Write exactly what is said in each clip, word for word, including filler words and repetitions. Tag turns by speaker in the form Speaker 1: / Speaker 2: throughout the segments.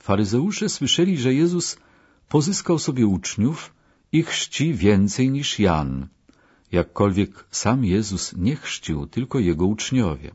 Speaker 1: Faryzeusze słyszeli, że Jezus pozyskał sobie uczniów i chrzci więcej niż Jan, jakkolwiek sam Jezus nie chrzcił, tylko jego uczniowie.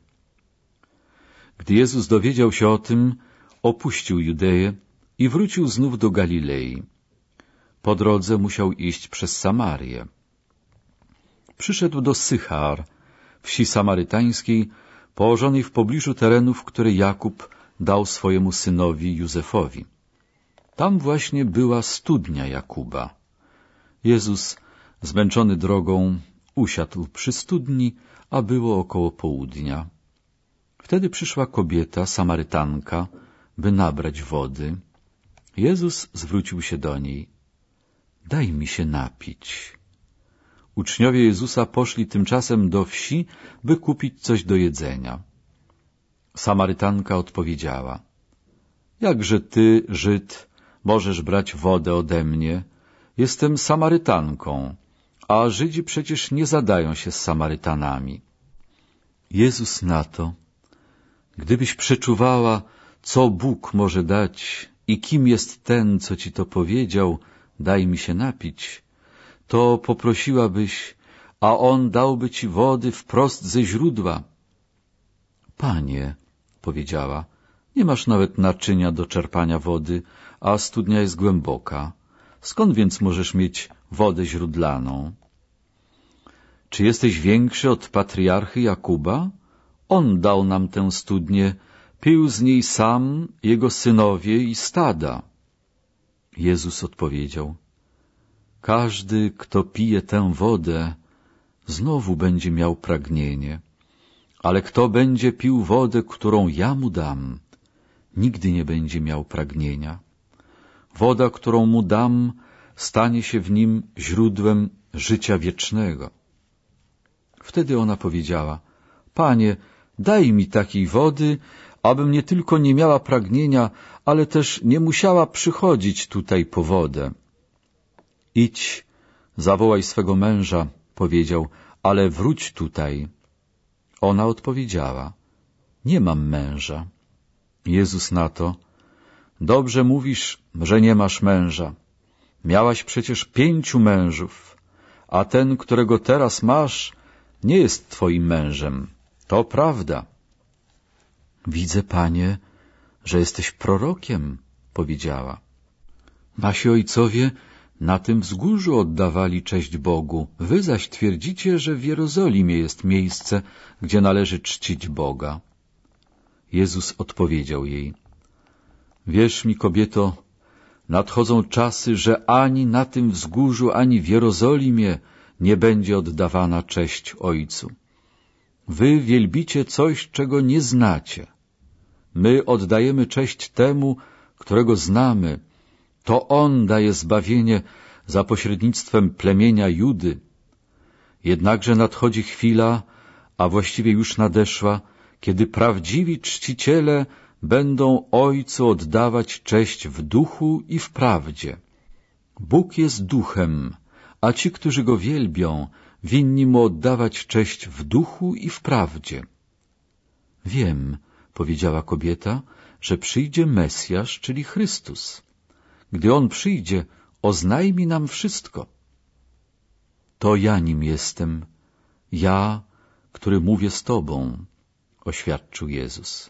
Speaker 1: Gdy Jezus dowiedział się o tym, opuścił Judeję i wrócił znów do Galilei. Po drodze musiał iść przez Samarię. Przyszedł do Sychar, wsi samarytańskiej, położonej w pobliżu terenów, które Jakub dał swojemu synowi Józefowi. Tam właśnie była studnia Jakuba. Jezus, zmęczony drogą, usiadł przy studni, a było około południa. Wtedy przyszła kobieta, Samarytanka, by nabrać wody. Jezus zwrócił się do niej. Daj mi się napić. Uczniowie Jezusa poszli tymczasem do wsi, by kupić coś do jedzenia. Samarytanka odpowiedziała. Jakże ty, Żyd, możesz brać wodę ode mnie? Jestem Samarytanką, a Żydzi przecież nie zadają się z Samarytanami. Jezus na to. Gdybyś przeczuwała, co Bóg może dać i kim jest ten, co ci to powiedział, daj mi się napić, to poprosiłabyś, a on dałby ci wody wprost ze źródła. Panie, powiedziała, nie masz nawet naczynia do czerpania wody, a studnia jest głęboka. Skąd więc możesz mieć wodę źródlaną? Czy jesteś większy od patriarchy Jakuba? On dał nam tę studnię, pił z niej sam, jego synowie i stada. Jezus odpowiedział, każdy, kto pije tę wodę, znowu będzie miał pragnienie, ale kto będzie pił wodę, którą ja mu dam, nigdy nie będzie miał pragnienia. Woda, którą mu dam, stanie się w nim źródłem życia wiecznego. Wtedy ona powiedziała, Panie, daj mi takiej wody, abym nie tylko nie miała pragnienia, ale też nie musiała przychodzić tutaj po wodę. Idź, zawołaj swego męża, powiedział, ale wróć tutaj. Ona odpowiedziała, nie mam męża. Jezus na to, dobrze mówisz, że nie masz męża. Miałaś przecież pięciu mężów, a ten, którego teraz masz, nie jest twoim mężem. To prawda. Widzę, Panie, że jesteś prorokiem, powiedziała. Nasi ojcowie na tym wzgórzu oddawali cześć Bogu. Wy zaś twierdzicie, że w Jerozolimie jest miejsce, gdzie należy czcić Boga. Jezus odpowiedział jej, wierz mi, kobieto, nadchodzą czasy, że ani na tym wzgórzu, ani w Jerozolimie nie będzie oddawana cześć Ojcu. Wy wielbicie coś, czego nie znacie. My oddajemy cześć temu, którego znamy. To On daje zbawienie za pośrednictwem plemienia Judy. Jednakże nadchodzi chwila, a właściwie już nadeszła, kiedy prawdziwi czciciele będą Ojcu oddawać cześć w duchu i w prawdzie. Bóg jest duchem, a ci, którzy Go wielbią, winni Mu oddawać cześć w duchu i w prawdzie. Wiem, powiedziała kobieta, że przyjdzie Mesjasz, czyli Chrystus. Gdy On przyjdzie, oznajmi nam wszystko. To ja nim jestem, ja, który mówię z Tobą, oświadczył Jezus.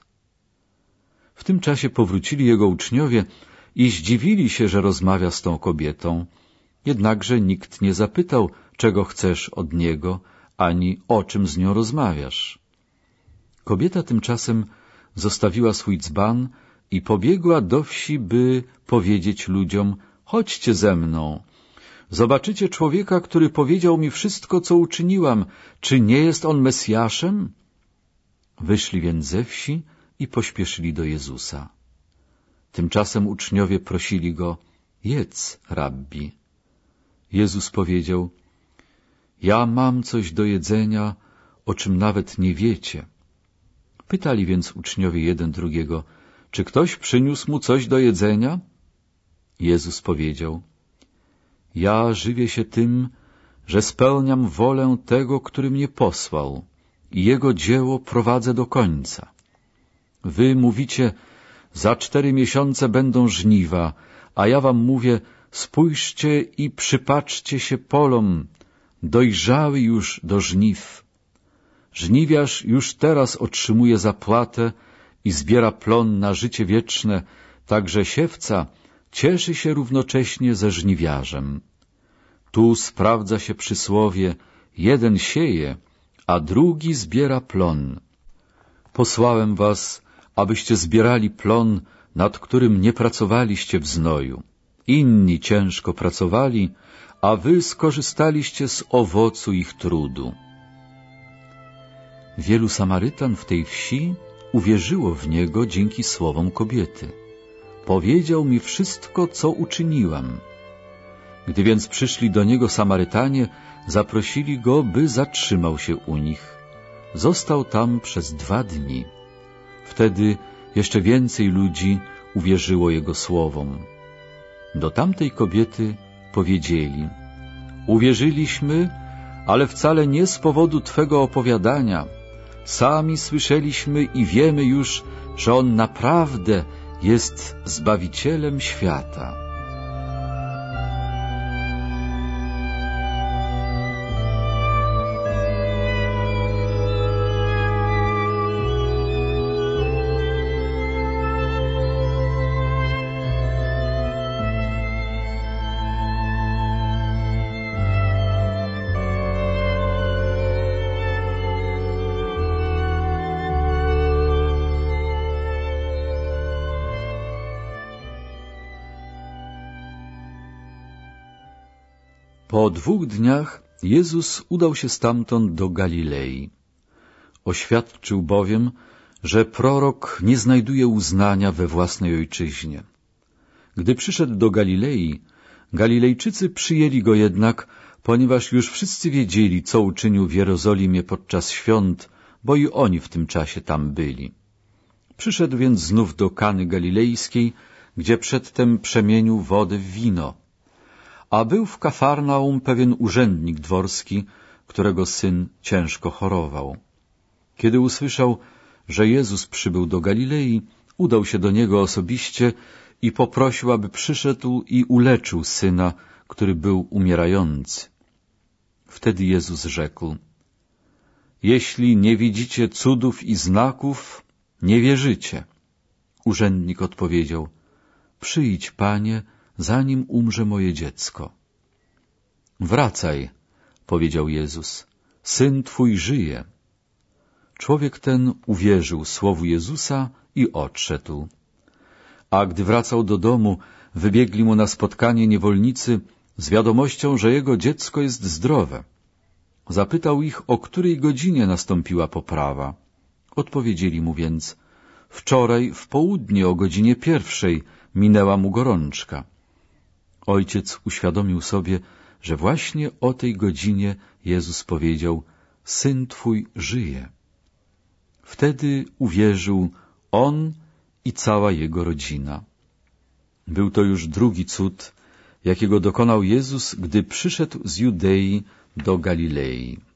Speaker 1: W tym czasie powrócili Jego uczniowie i zdziwili się, że rozmawia z tą kobietą, jednakże nikt nie zapytał, czego chcesz od Niego, ani o czym z nią rozmawiasz. Kobieta tymczasem zostawiła swój dzban i pobiegła do wsi, by powiedzieć ludziom, chodźcie ze mną. Zobaczycie człowieka, który powiedział mi wszystko, co uczyniłam. Czy nie jest on Mesjaszem? Wyszli więc ze wsi i pośpieszyli do Jezusa. Tymczasem uczniowie prosili Go, jedz, rabbi. Jezus powiedział, ja mam coś do jedzenia, o czym nawet nie wiecie. Pytali więc uczniowie jeden drugiego, czy ktoś przyniósł mu coś do jedzenia? Jezus powiedział, ja żywię się tym, że spełniam wolę tego, który mnie posłał i Jego dzieło prowadzę do końca. Wy mówicie, Za cztery miesiące będą żniwa, a ja wam mówię, spójrzcie i przypatrzcie się polom, dojrzały już do żniw. Żniwiarz już teraz otrzymuje zapłatę i zbiera plon na życie wieczne, także siewca cieszy się równocześnie ze żniwiarzem. Tu sprawdza się przysłowie, jeden sieje, a drugi zbiera plon. Posłałem was, abyście zbierali plon, nad którym nie pracowaliście w znoju. Inni ciężko pracowali, a wy skorzystaliście z owocu ich trudu. Wielu Samarytan w tej wsi uwierzyło w niego dzięki słowom kobiety. Powiedział mi wszystko, co uczyniłam. Gdy więc przyszli do niego Samarytanie, zaprosili go, by zatrzymał się u nich. Został tam przez dwa dni. Wtedy jeszcze więcej ludzi uwierzyło jego słowom. Do tamtej kobiety powiedzieli: uwierzyliśmy, ale wcale nie z powodu twego opowiadania. Sami słyszeliśmy i wiemy już, że on naprawdę jest Zbawicielem świata. Po dwóch dniach Jezus udał się stamtąd do Galilei. Oświadczył bowiem, że prorok nie znajduje uznania we własnej ojczyźnie. Gdy przyszedł do Galilei, Galilejczycy przyjęli go jednak, ponieważ już wszyscy wiedzieli, co uczynił w Jerozolimie podczas świąt, bo i oni w tym czasie tam byli. Przyszedł więc znów do Kany Galilejskiej, gdzie przedtem przemienił wodę w wino. A był w Kafarnaum pewien urzędnik dworski, którego syn ciężko chorował. Kiedy usłyszał, że Jezus przybył do Galilei, udał się do niego osobiście i poprosił, aby przyszedł i uleczył syna, który był umierający. Wtedy Jezus rzekł: jeśli nie widzicie cudów i znaków, nie wierzycie. Urzędnik odpowiedział: przyjdź, Panie, zanim umrze moje dziecko. Wracaj, powiedział Jezus, syn twój żyje. Człowiek ten uwierzył słowu Jezusa i odszedł. A gdy wracał do domu, wybiegli mu na spotkanie niewolnicy z wiadomością, że jego dziecko jest zdrowe. Zapytał ich, o której godzinie nastąpiła poprawa. Odpowiedzieli mu więc: wczoraj w południe o godzinie pierwszej minęła mu gorączka. Ojciec uświadomił sobie, że właśnie o tej godzinie Jezus powiedział: syn twój żyje. Wtedy uwierzył on i cała jego rodzina. Był to już drugi cud, jakiego dokonał Jezus, gdy przyszedł z Judei do Galilei.